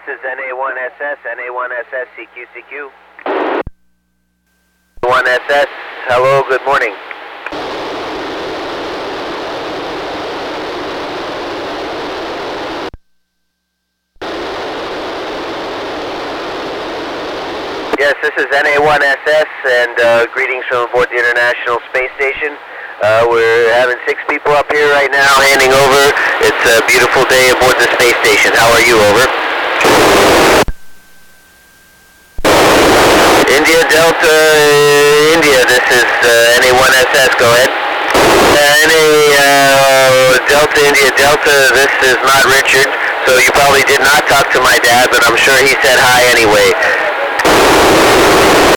is NA1SS, NA1SS, CQ. 1SS, hello, good morning. Yes, this is NA1SS, and greetings from aboard the International Space Station. We're having 6 people up here right now, handing over. It's a beautiful day aboard the space station. How are you, over? India Delta, India, this is NA1SS, go ahead. Delta, India Delta, this is not Richard, so you probably did not talk to my dad, but I'm sure he said hi anyway.